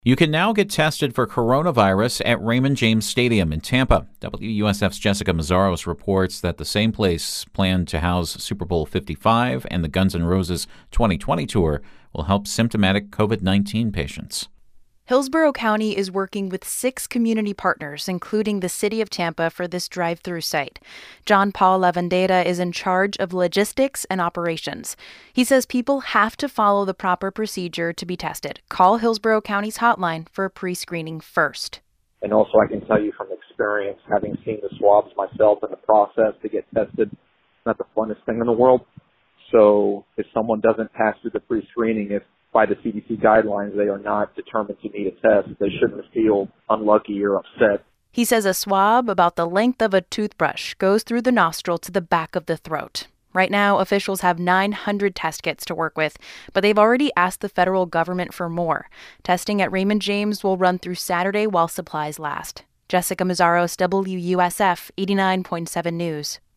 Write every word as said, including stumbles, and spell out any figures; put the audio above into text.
You can now get tested for coronavirus at Raymond James Stadium in Tampa. W U S F's Jessica Mazzaros reports that the same place planned to house Super Bowl fifty-five and the Guns N' Roses twenty twenty tour will help symptomatic covid nineteen patients. Hillsborough County is working with six community partners, including the City of Tampa, for this drive-through site. John Paul Lavandera is in charge of logistics and operations. He says people have to follow the proper procedure to be tested. Call Hillsborough County's hotline for pre-screening first. And also I can tell you from experience, having seen the swabs myself in the process to get tested, it's not the funnest thing in the world. So if someone doesn't pass through the pre-screening, if by the C D C guidelines, they are not determined to need a test, they shouldn't feel unlucky or upset. He says a swab about the length of a toothbrush goes through the nostril to the back of the throat. Right now, officials have nine hundred test kits to work with, but they've already asked the federal government for more. Testing at Raymond James will run through Saturday while supplies last. Jessica Mazzaros, W U S F eighty-nine point seven News.